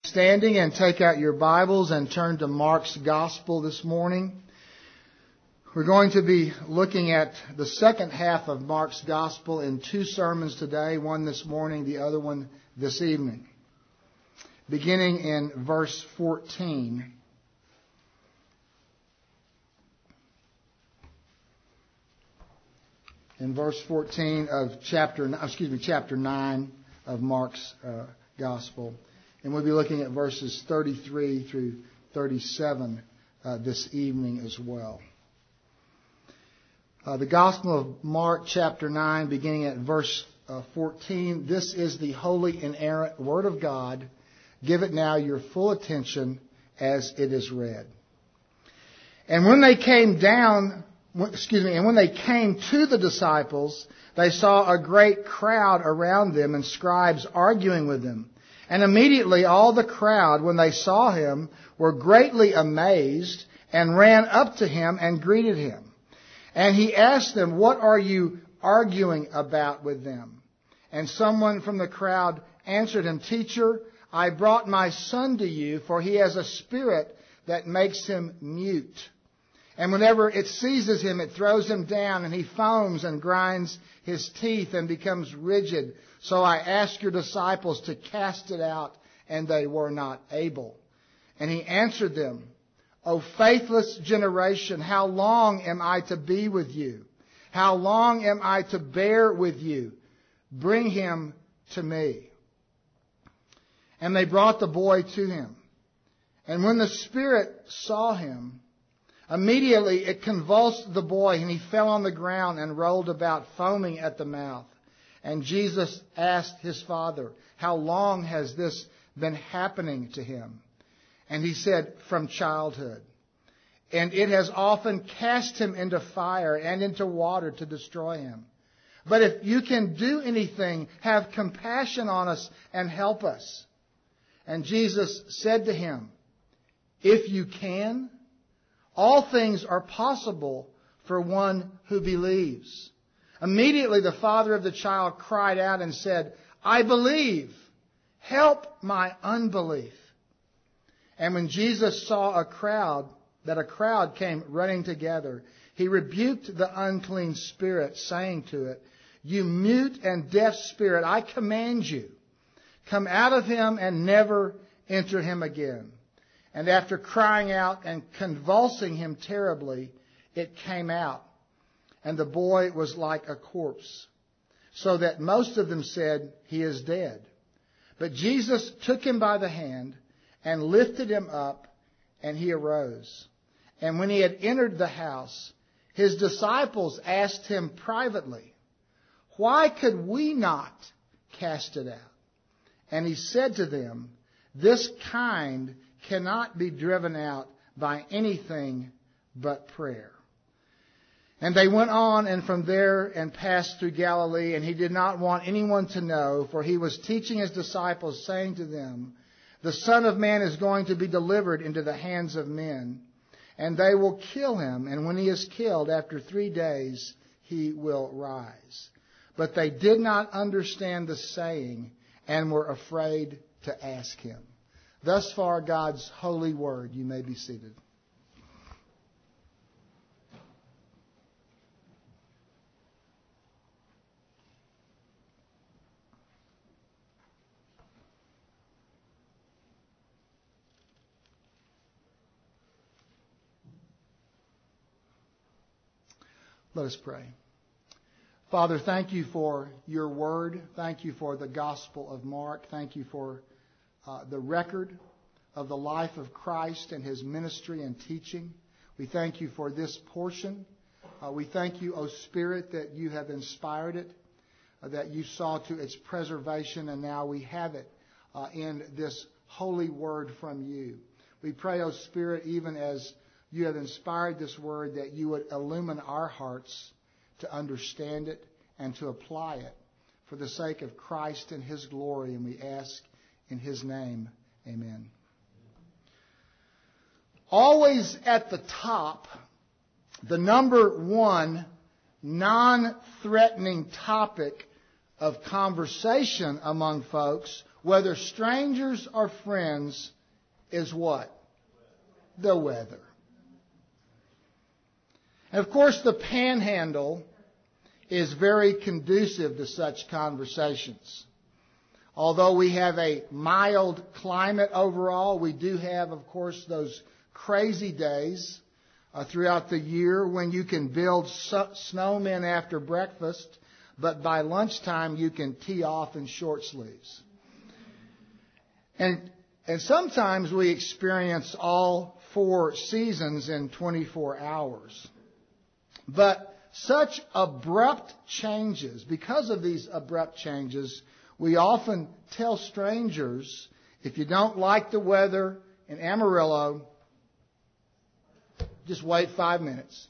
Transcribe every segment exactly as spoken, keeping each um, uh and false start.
standing and take out your Bibles and turn to Mark's Gospel this morning. We're going to be looking at the second half of Mark's Gospel in two sermons today, one this morning, the other one this evening. Beginning in verse fourteen. In verse fourteen of chapter, excuse me, chapter nine of Mark's uh, Gospel. And we'll be looking at verses thirty-three through thirty-seven uh, this evening as well. Uh, the Gospel of Mark, chapter nine, beginning at verse uh, fourteen. This is the holy, inerrant Word of God. Give it now your full attention as it is read. And when they came down, excuse me, and when they came to the disciples, they saw a great crowd around them and scribes arguing with them. And immediately all the crowd, when they saw him, were greatly amazed and ran up to him and greeted him. And he asked them, "What are you arguing about with them?" And someone from the crowd answered him, "Teacher, I brought my son to you, for he has a spirit that makes him mute. And whenever it seizes him, it throws him down, and he foams and grinds his teeth and becomes rigid. So I asked your disciples to cast it out, and they were not able." And he answered them, "O faithless generation, how long am I to be with you? How long am I to bear with you? Bring him to me." And they brought the boy to him. And when the spirit saw him, immediately it convulsed the boy, and he fell on the ground and rolled about, foaming at the mouth. And Jesus asked his father, "How long has this been happening to him?" And he said, "From childhood. And it has often cast him into fire and into water to destroy him. But if you can do anything, have compassion on us and help us." And Jesus said to him, "If you can, all things are possible for one who believes." Immediately the father of the child cried out and said, "I believe. Help my unbelief." And when Jesus saw a crowd, that a crowd came running together, he rebuked the unclean spirit, saying to it, "You mute and deaf spirit, I command you, come out of him and never enter him again." And after crying out and convulsing him terribly, it came out. And the boy was like a corpse, so that most of them said, "He is dead." But Jesus took him by the hand and lifted him up, and he arose. And when he had entered the house, his disciples asked him privately, "Why could we not cast it out?" And he said to them, "This kind cannot be driven out by anything but prayer." And they went on and from there and passed through Galilee, and he did not want anyone to know, for he was teaching his disciples, saying to them, "The Son of Man is going to be delivered into the hands of men, and they will kill him, and when he is killed, after three days he will rise." But they did not understand the saying and were afraid to ask him. Thus far, God's holy word. You may be seated. Let us pray. Father, thank you for your word. Thank you for the Gospel of Mark. Thank you for uh, the record of the life of Christ and his ministry and teaching. We thank you for this portion. Uh, we thank you, O Spirit, that you have inspired it, uh, that you saw to its preservation, and now we have it uh, in this holy word from you. We pray, O Spirit, even as you have inspired this word, that you would illumine our hearts to understand it and to apply it for the sake of Christ and his glory. And we ask in his name, amen. Always at the top, the number one non-threatening topic of conversation among folks whether strangers or friends, is what? The weather. And of course, the Panhandle is very conducive to such conversations. Although we have a mild climate overall, we do have, of course, those crazy days uh, throughout the year when you can build so- snowmen after breakfast, but by lunchtime you can tee off in short sleeves. And, and sometimes we experience all four seasons in twenty-four hours. But such abrupt changes, because of these abrupt changes, we often tell strangers, if you don't like the weather in Amarillo, just wait five minutes.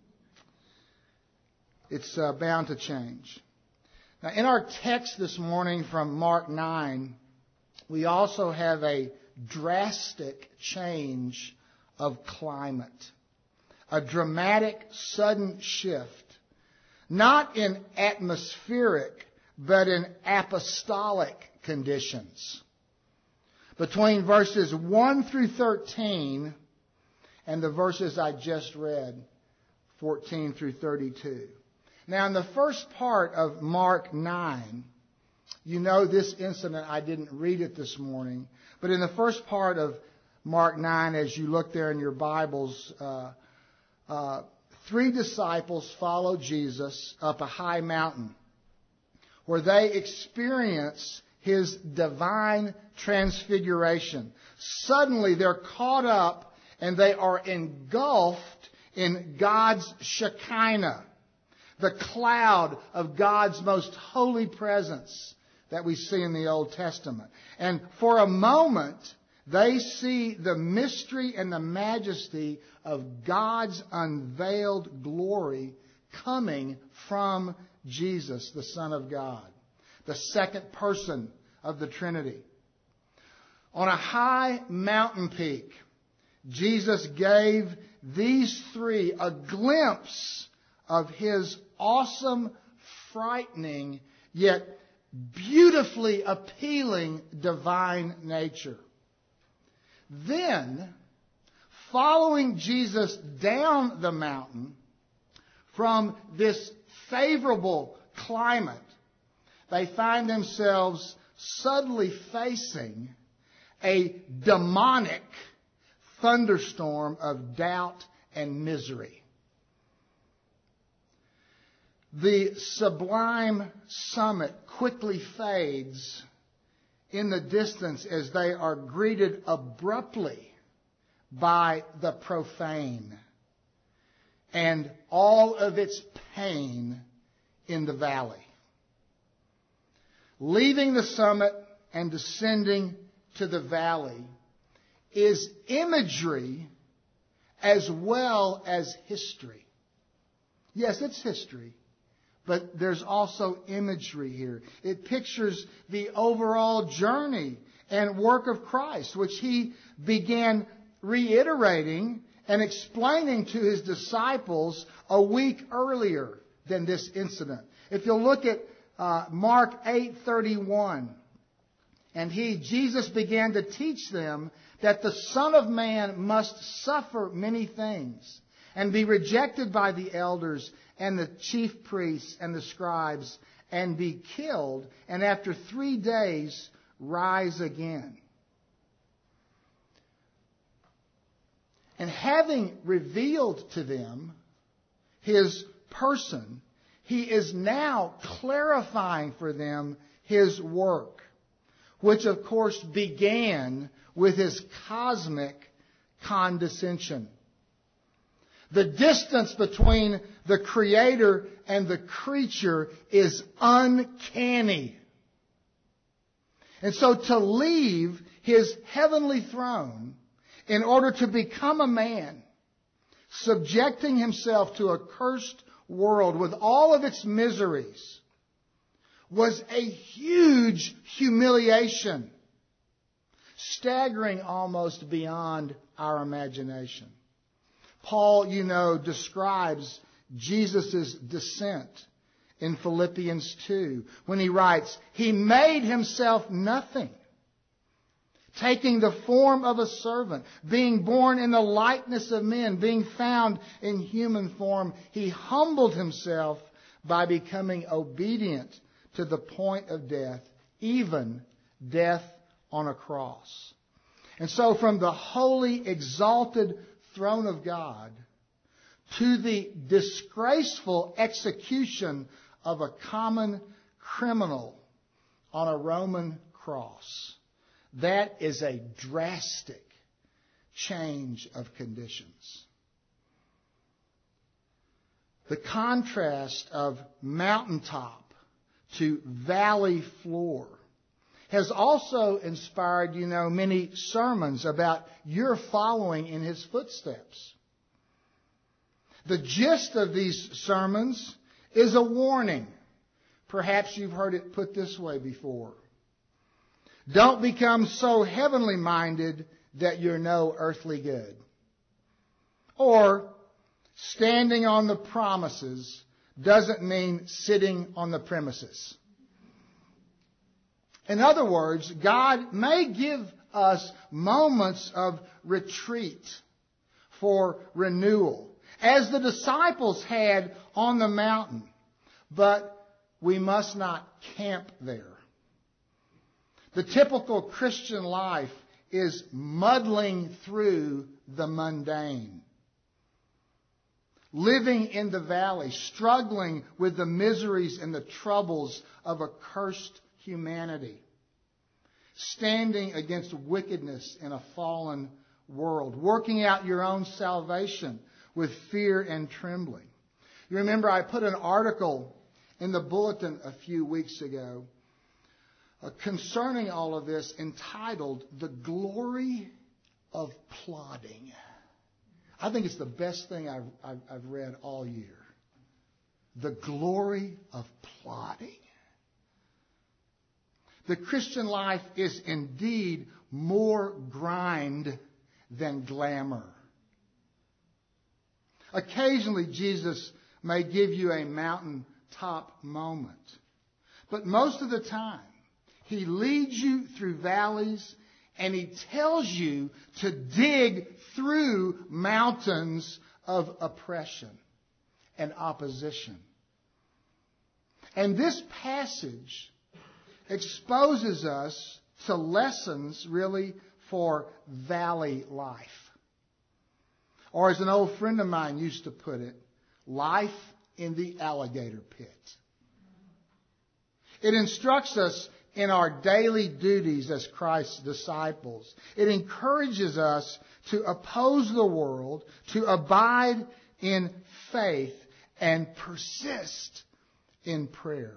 It's uh, bound to change. Now, in our text this morning from Mark nine, we also have a drastic change of climate. A dramatic, sudden shift. Not in atmospheric, but in apostolic conditions. Between verses one through thirteen and the verses I just read, fourteen through thirty-two. Now, in the first part of Mark nine, you know this incident, I didn't read it this morning, but in the first part of Mark nine, as you look there in your Bibles, uh, uh, three disciples follow Jesus up a high mountain where they experience His divine transfiguration. Suddenly they're caught up and they are engulfed in God's Shekinah, the cloud of God's most holy presence that we see in the Old Testament. And for a moment, they see the mystery and the majesty of God's unveiled glory coming from Jesus, the Son of God, the second person of the Trinity. On a high mountain peak, Jesus gave these three a glimpse of His awesome, frightening, yet beautifully appealing divine nature. Then, following Jesus down the mountain from this favorable climate, they find themselves suddenly facing a demonic thunderstorm of doubt and misery. The sublime summit quickly fades in the distance as they are greeted abruptly by the profane and all of its pain in the valley. Leaving the summit and descending to the valley is imagery as well as history. Yes, it's history, but there's also imagery here. It pictures the overall journey and work of Christ, which He began reiterating and explaining to His disciples a week earlier than this incident. If you'll look at uh, Mark eight thirty-one, and He, Jesus, began to teach them that the Son of Man must suffer many things and be rejected by the elders and the chief priests and the scribes and be killed, and after three days rise again. And having revealed to them His person, He is now clarifying for them His work, which of course began with His cosmic condescension. The distance between the Creator and the creature is uncanny. And so to leave His heavenly throne in order to become a man, subjecting Himself to a cursed world with all of its miseries, was a huge humiliation, staggering almost beyond our imagination. Paul, you know, describes Jesus' descent in Philippians two when he writes, He made Himself nothing taking the form of a servant, being born in the likeness of men, being found in human form, He humbled Himself by becoming obedient to the point of death, even death on a cross. And so from the holy, exalted throne of God to the disgraceful execution of a common criminal on a Roman cross, that is a drastic change of conditions. The contrast of mountaintop to valley floor has also inspired, you know, many sermons about your following in His footsteps. The gist of these sermons is a warning. Perhaps you've heard it put this way before. Don't become so heavenly minded that you're no earthly good. Or, standing on the promises doesn't mean sitting on the premises. In other words, God may give us moments of retreat for renewal, as the disciples had on the mountain, but we must not camp there. The typical Christian life is muddling through the mundane, living in the valley, struggling with the miseries and the troubles of a cursed humanity, standing against wickedness in a fallen world, working out your own salvation with fear and trembling. You remember I put an article in the bulletin a few weeks ago uh, concerning all of this, entitled "The Glory of Plodding." I think it's the best thing I've, I've, I've read all year. The glory of plodding. The Christian life is indeed more grind than glamour. Occasionally, Jesus may give you a mountaintop moment. But most of the time, He leads you through valleys, and He tells you to dig through mountains of oppression and opposition. And this passage exposes us to lessons, really, for valley life. Or as an old friend of mine used to put it, life in the alligator pit. It instructs us in our daily duties as Christ's disciples. It encourages us to oppose the world, to abide in faith, and persist in prayer.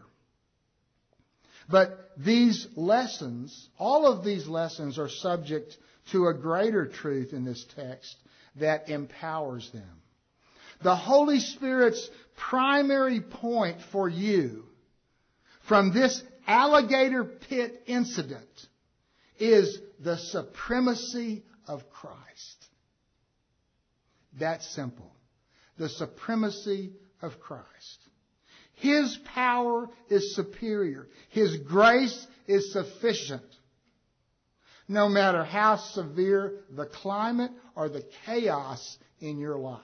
But these lessons, all of these lessons are subject to a greater truth in this text that empowers them. The Holy Spirit's primary point for you from this alligator pit incident is the supremacy of Christ. That's simple. The supremacy of Christ. His power is superior. His grace is sufficient. No matter how severe the climate or the chaos in your life.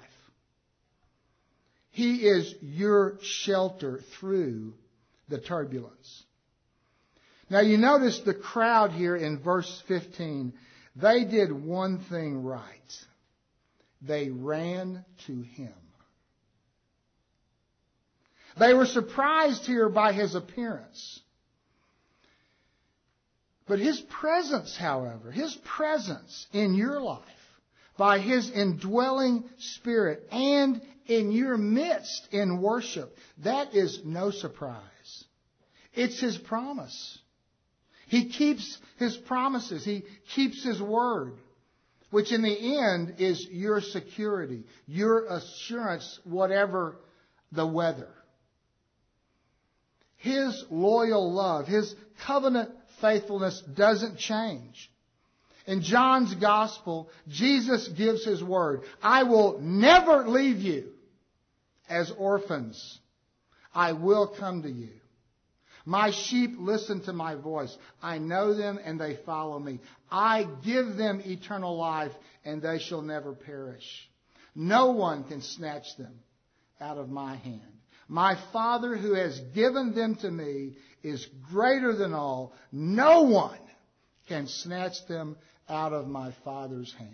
He is your shelter through the turbulence. Now you notice the crowd here in verse fifteen. They did one thing right. They ran to Him. They were surprised here by His appearance. But His presence, however, His presence in your life, by His indwelling Spirit and in your midst in worship, that is no surprise. It's His promise. He keeps His promises. He keeps His word, which in the end is your security, your assurance, whatever the weather. His loyal love, His covenant faithfulness doesn't change. In John's Gospel, Jesus gives His word. I will never leave you as orphans. I will come to you. My sheep listen to my voice. I know them and they follow me. I give them eternal life and they shall never perish. No one can snatch them out of my hand. My Father who has given them to me is greater than all. No one can snatch them out of my Father's hand.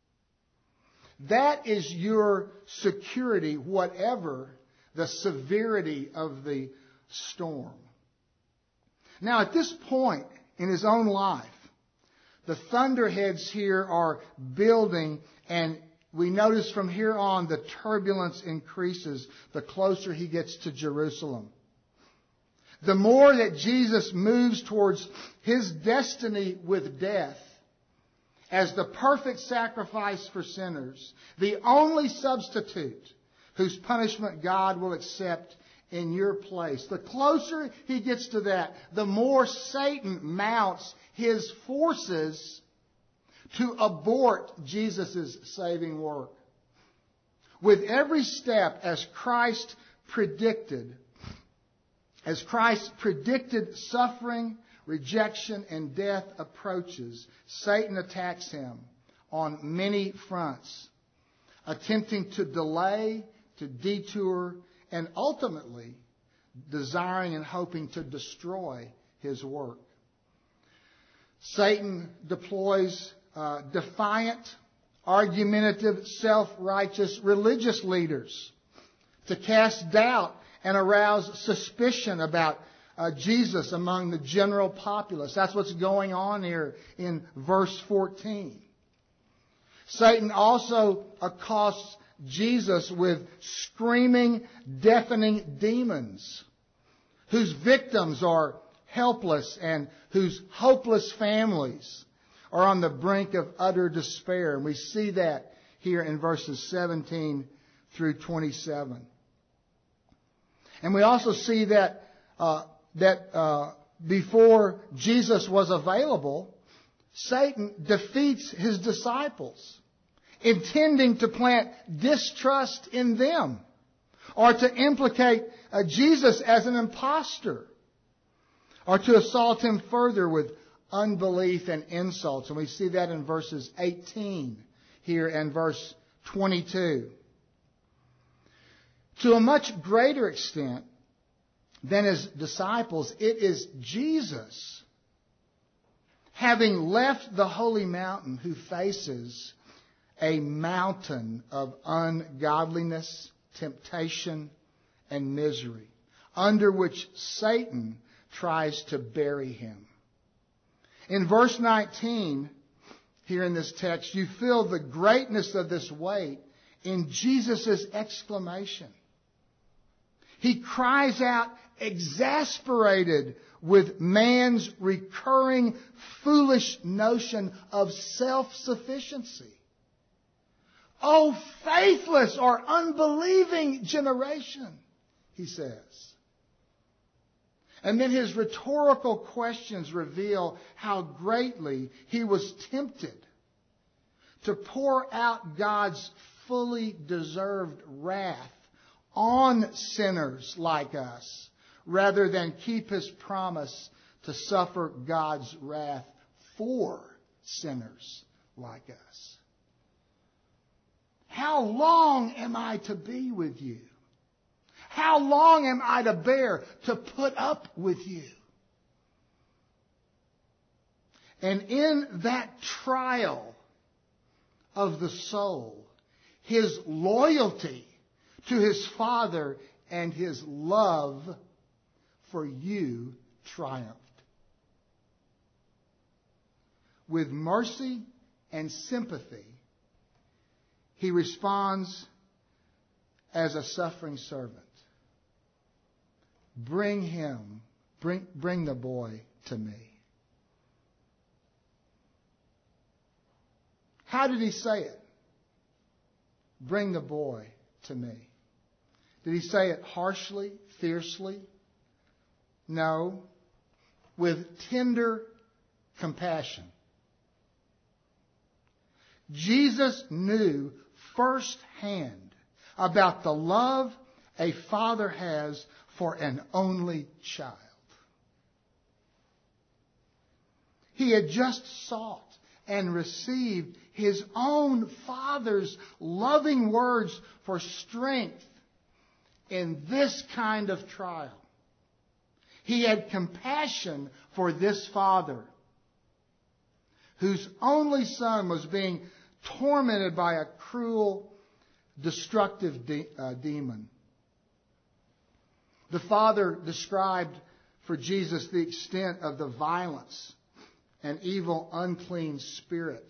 That is your security, whatever the severity of the storm. Now, at this point in his own life, the thunderheads here are building, and we notice from here on the turbulence increases the closer he gets to Jerusalem. The more that Jesus moves towards his destiny with death as the perfect sacrifice for sinners, the only substitute whose punishment God will accept in your place. The closer he gets to that, the more Satan mounts his forces to abort Jesus' saving work. With every step, as Christ predicted, as Christ predicted suffering, rejection, and death approaches, Satan attacks him on many fronts, attempting to delay, to detour, and ultimately desiring and hoping to destroy his work. Satan deploys uh, defiant, argumentative, self-righteous religious leaders to cast doubt and arouse suspicion about uh, Jesus among the general populace. That's what's going on here in verse fourteen. Satan also accosts Jesus with screaming, deafening demons whose victims are helpless and whose hopeless families are on the brink of utter despair. And we see that here in verses seventeen through twenty-seven. And we also see that uh, that uh, before Jesus was available, Satan defeats his disciples, intending to plant distrust in them or to implicate uh, Jesus as an imposter or to assault him further with unbelief and insults. And we see that in verses eighteen here and verse twenty-two. To a much greater extent than his disciples, it is Jesus, having left the holy mountain, who faces a mountain of ungodliness, temptation, and misery, under which Satan tries to bury him. In verse nineteen, here in this text, you feel the greatness of this weight in Jesus' exclamation. He cries out, exasperated with man's recurring foolish notion of self-sufficiency. "O faithless or unbelieving generation," he says. And then his rhetorical questions reveal how greatly he was tempted to pour out God's fully deserved wrath on sinners like us, rather than keep his promise to suffer God's wrath for sinners like us. "How long am I to be with you? How long am I to bear, to put up with you?" And in that trial of the soul, his loyalty to his Father and his love for you triumphed. With mercy and sympathy, he responds as a suffering servant. "Bring him, bring, bring the boy to me." How did he say it? Bring the boy to me. Did he say it harshly, fiercely? No. With tender compassion. Jesus knew firsthand about the love a father has for an only child. He had just sought and received his own Father's loving words for strength in this kind of trial. He had compassion for this father, whose only son was being tormented by a cruel, destructive de- uh, demon. The father described for Jesus the extent of the violence and evil, unclean spirit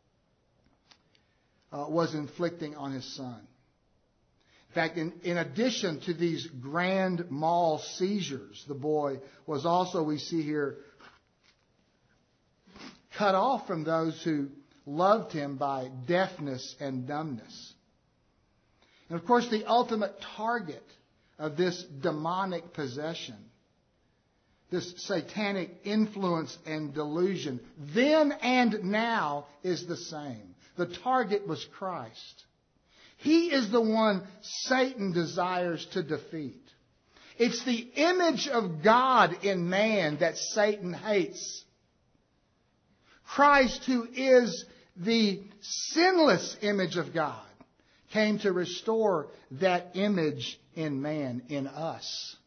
uh, was inflicting on his son. In fact, in, in addition to these grand mal seizures, the boy was also, we see here, cut off from those who loved him by deafness and dumbness. And of course, the ultimate target of this demonic possession, this satanic influence and delusion, then and now is the same. The target was Christ. He is the one Satan desires to defeat. It's the image of God in man that Satan hates. Christ, who is the sinless image of God, came to restore that image in man, in us.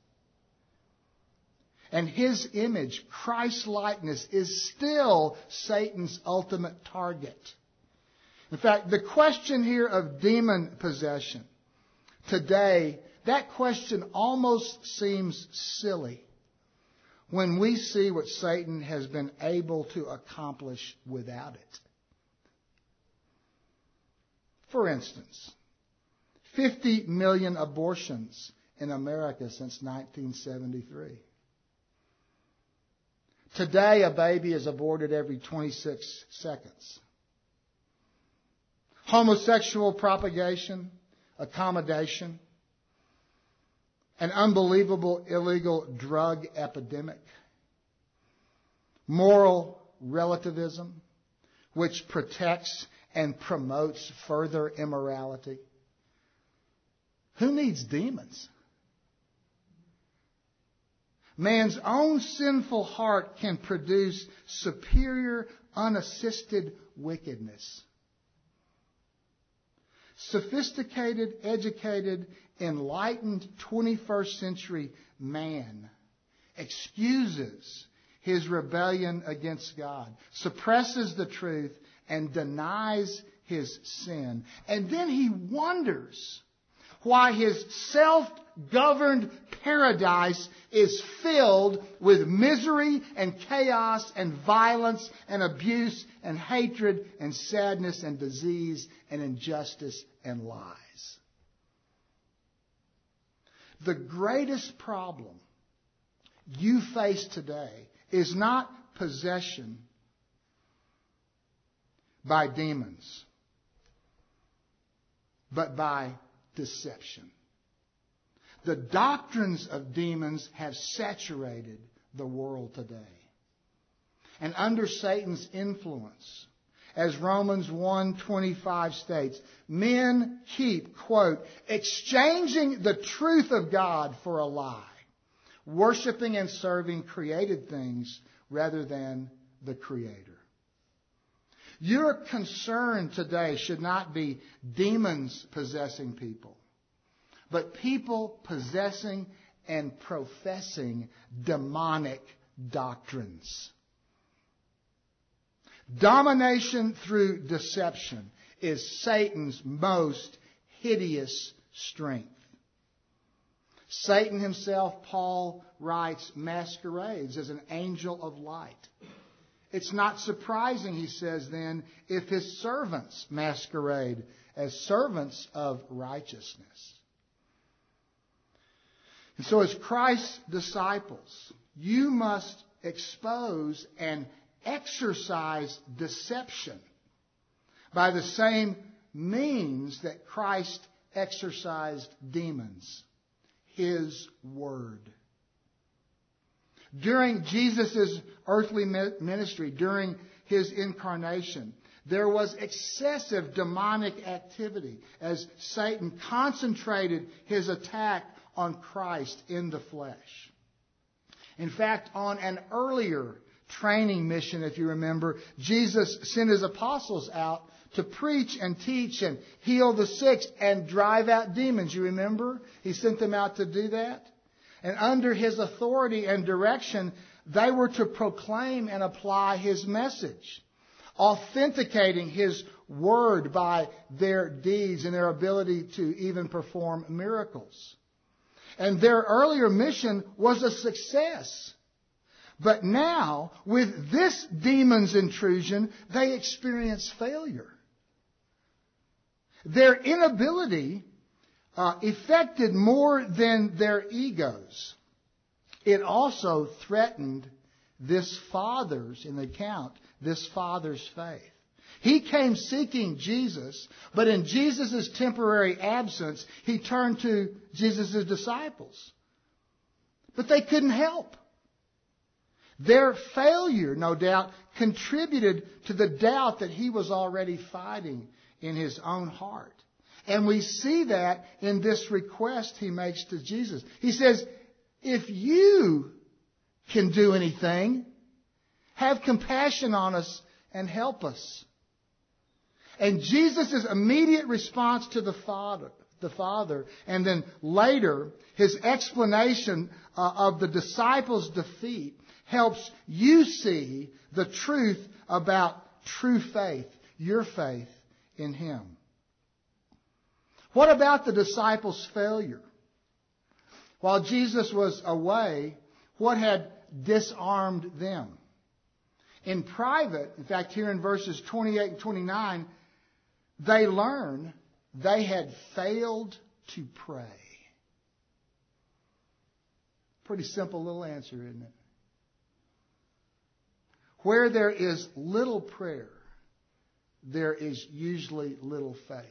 And his image, Christ's likeness, is still Satan's ultimate target. In fact, the question here of demon possession today, that question almost seems silly when we see what Satan has been able to accomplish without it. For instance, fifty million abortions in America since nineteen seventy-three. Today, a baby is aborted every twenty-six seconds. Homosexual propagation, accommodation, an unbelievable illegal drug epidemic, moral relativism, which protects and promotes further immorality. Who needs demons? Man's own sinful heart can produce superior, unassisted wickedness. Sophisticated, educated, enlightened twenty-first century man excuses his rebellion against God, suppresses the truth, and denies his sin. And then he wonders why his self-governed paradise is filled with misery and chaos and violence and abuse and hatred and sadness and disease and injustice and lies. The greatest problem you face today is not possession by demons, but by deception. The doctrines of demons have saturated the world today. And under Satan's influence, as Romans one twenty-five states, men keep, quote, exchanging the truth of God for a lie, worshiping and serving created things rather than the Creator. Your concern today should not be demons possessing people, but people possessing and professing demonic doctrines. Domination through deception is Satan's most hideous strength. Satan himself, Paul writes, masquerades as an angel of light. It's not surprising, he says then, if his servants masquerade as servants of righteousness. And so as Christ's disciples, you must expose and exercise deception by the same means that Christ exorcised demons, His Word. During Jesus' earthly ministry, during His incarnation, there was excessive demonic activity as Satan concentrated his attack on Christ in the flesh. In fact, on an earlier training mission, if you remember, Jesus sent his apostles out to preach and teach and heal the sick and drive out demons. You remember? He sent them out to do that. And under his authority and direction, they were to proclaim and apply his message, authenticating his word by their deeds and their ability to even perform miracles. And their earlier mission was a success. But now, with this demon's intrusion, they experience failure. Their inability uh, affected more than their egos. It also threatened this father's, in the account, this father's faith. He came seeking Jesus, but in Jesus' temporary absence, he turned to Jesus' disciples. But they couldn't help. Their failure, no doubt, contributed to the doubt that he was already fighting in his own heart. And we see that in this request he makes to Jesus. He says, if you can do anything, have compassion on us and help us. And Jesus' immediate response to the Father, the Father, and then later his explanation uh, of the disciples' defeat helps you see the truth about true faith, your faith in him. What about the disciples' failure? While Jesus was away, what had disarmed them? In private, in fact, here in verses twenty-eight and twenty-nine, they learn they had failed to pray. Pretty simple little answer, isn't it? Where there is little prayer, there is usually little faith.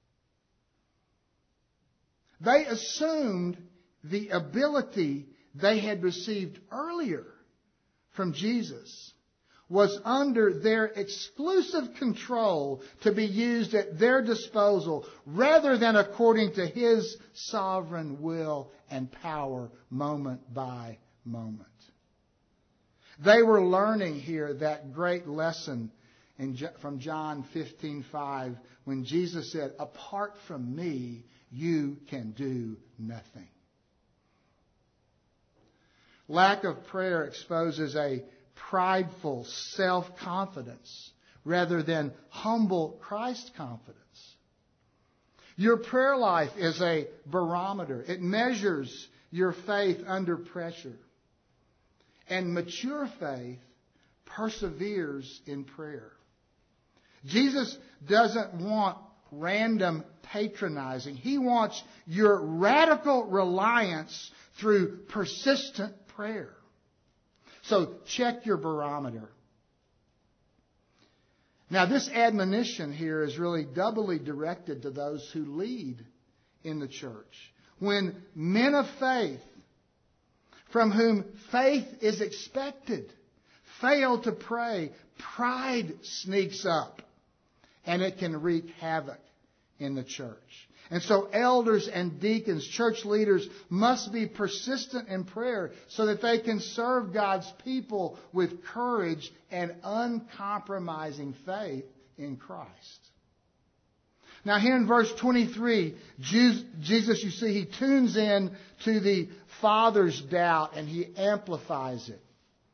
They assumed the ability they had received earlier from Jesus was under their exclusive control to be used at their disposal rather than according to his sovereign will and power moment by moment. They were learning here that great lesson in, from John fifteen five when Jesus said, apart from me, you can do nothing. Lack of prayer exposes a prideful self-confidence rather than humble Christ confidence. Your prayer life is a barometer. It measures your faith under pressure. And mature faith perseveres in prayer. Jesus doesn't want random patronizing. He wants your radical reliance through persistent prayer. So check your barometer. Now, this admonition here is really doubly directed to those who lead in the church. When men of faith, from whom faith is expected, fail to pray, pride sneaks up, and it can wreak havoc in the church. And so elders and deacons, church leaders, must be persistent in prayer so that they can serve God's people with courage and uncompromising faith in Christ. Now here in verse twenty-three, Jesus, you see, he tunes in to the Father's doubt and he amplifies it.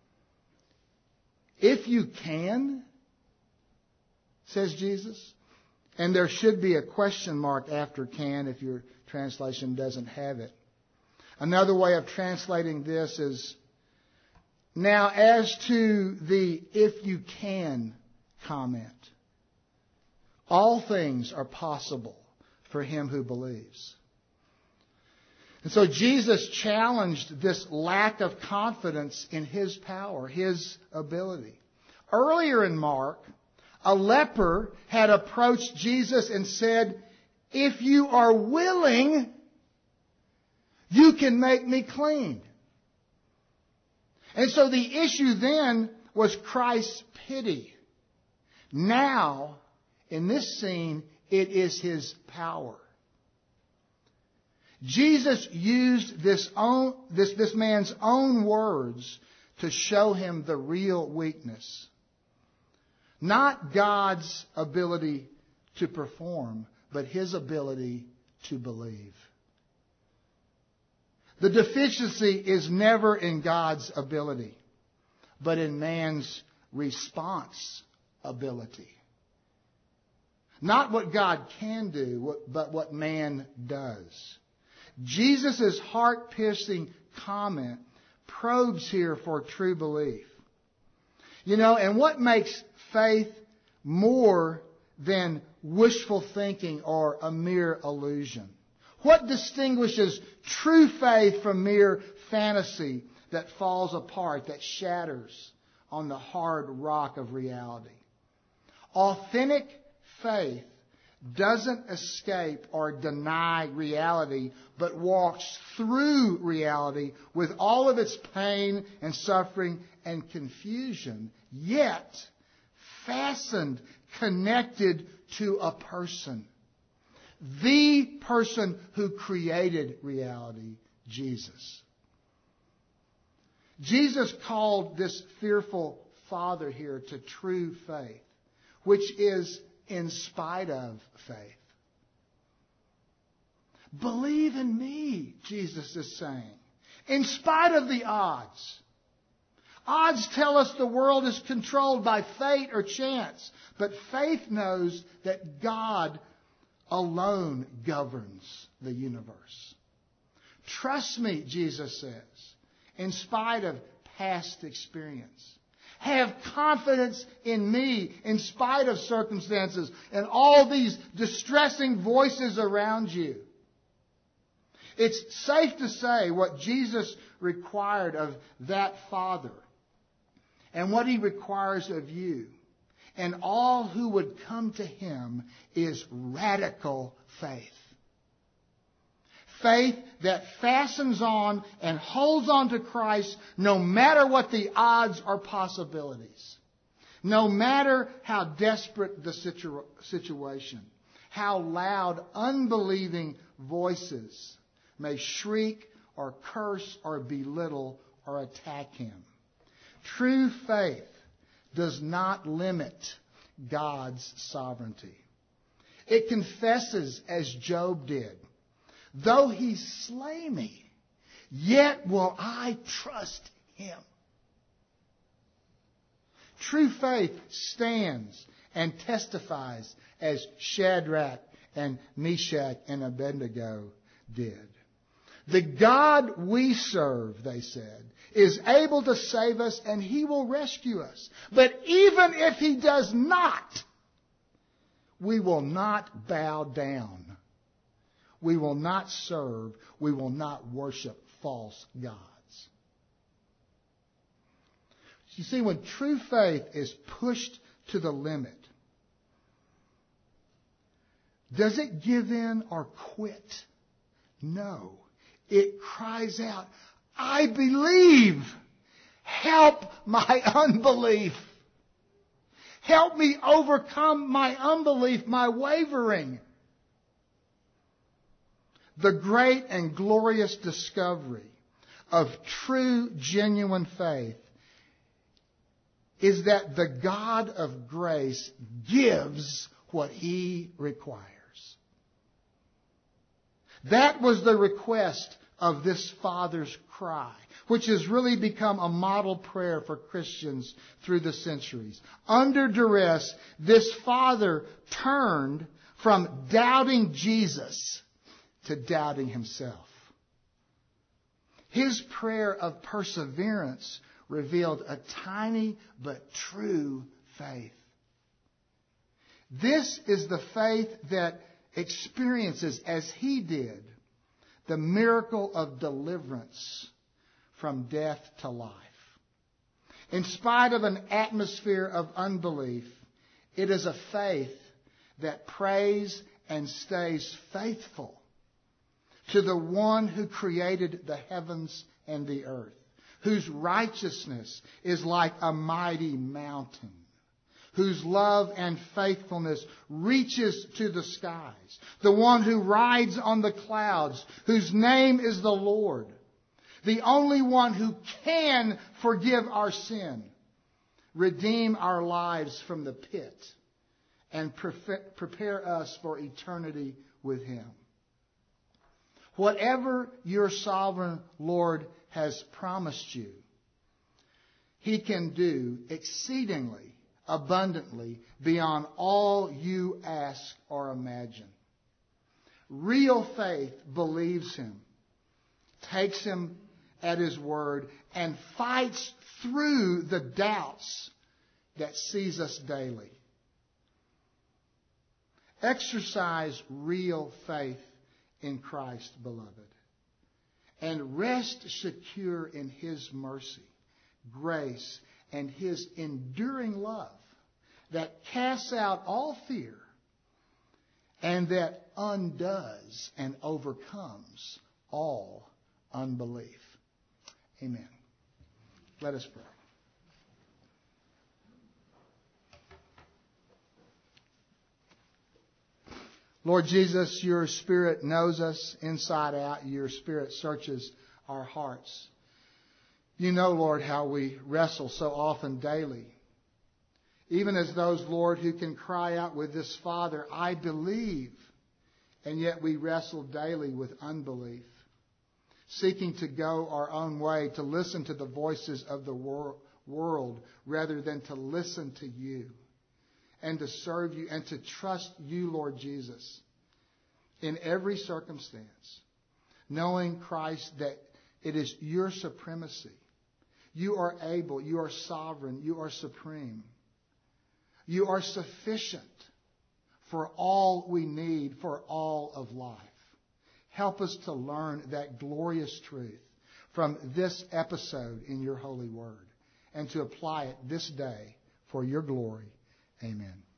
If you can, says Jesus. And there should be a question mark after can if your translation doesn't have it. Another way of translating this is, now as to the if you can comment, all things are possible for him who believes. And so Jesus challenged this lack of confidence in his power, his ability. Earlier in Mark, a leper had approached Jesus and said, if you are willing, you can make me clean. And so the issue then was Christ's pity. Now, in this scene, it is his power. Jesus used this, own, this, this man's own words to show him the real weakness. Not God's ability to perform, but his ability to believe. The deficiency is never in God's ability, but in man's response ability. Not what God can do, but what man does. Jesus' heart-piercing comment probes here for true belief. You know, and what makes faith more than wishful thinking or a mere illusion? What distinguishes true faith from mere fantasy that falls apart, that shatters on the hard rock of reality? Authentic faith doesn't escape or deny reality, but walks through reality with all of its pain and suffering and confusion, yet fastened, connected to a person. The person who created reality, Jesus. Jesus called this fearful father here to true faith, which is in spite of faith. Believe in me, Jesus is saying, in spite of the odds. Odds tell us the world is controlled by fate or chance, but faith knows that God alone governs the universe. Trust me, Jesus says, in spite of past experience. Have confidence in me in spite of circumstances and all these distressing voices around you. It's safe to say what Jesus required of that father and what he requires of you and all who would come to him is radical faith. Faith that fastens on and holds on to Christ no matter what the odds or possibilities. No matter how desperate the situa- situation. How loud unbelieving voices may shriek or curse or belittle or attack him. True faith does not limit God's sovereignty. It confesses, as Job did, though he slay me, yet will I trust him. True faith stands and testifies as Shadrach and Meshach and Abednego did. The God we serve, they said, is able to save us and he will rescue us. But even if he does not, we will not bow down. We will not serve. We will not worship false gods. You see, when true faith is pushed to the limit, does it give in or quit? No. It cries out, I believe. Help my unbelief. Help me overcome my unbelief, my wavering. The great and glorious discovery of true, genuine faith is that the God of grace gives what he requires. That was the request of this Father's cry, which has really become a model prayer for Christians through the centuries. Under duress, this Father turned from doubting Jesus to doubting himself. His prayer of perseverance revealed a tiny but true faith. This is the faith that experiences, as he did, the miracle of deliverance from death to life. In spite of an atmosphere of unbelief, it is a faith that prays and stays faithful to the one who created the heavens and the earth, whose righteousness is like a mighty mountain, whose love and faithfulness reaches to the skies, the one who rides on the clouds, whose name is the Lord, the only one who can forgive our sin, redeem our lives from the pit, and prepare us for eternity with Him. Whatever your sovereign Lord has promised you, He can do exceedingly, abundantly, beyond all you ask or imagine. Real faith believes Him, takes Him at His word, and fights through the doubts that seize us daily. Exercise real faith in Christ, beloved, and rest secure in His mercy, grace, and His enduring love that casts out all fear and that undoes and overcomes all unbelief. Amen. Let us pray. Lord Jesus, your Spirit knows us inside out. Your Spirit searches our hearts. You know, Lord, how we wrestle so often daily. Even as those, Lord, who can cry out with this, Father, I believe. And yet we wrestle daily with unbelief, seeking to go our own way, to listen to the voices of the wor- world rather than to listen to you and to serve you and to trust you, Lord Jesus, in every circumstance, knowing, Christ, that it is your supremacy. You are able, you are sovereign, you are supreme. You are sufficient for all we need for all of life. Help us to learn that glorious truth from this episode in your holy word and to apply it this day for your glory. Amen.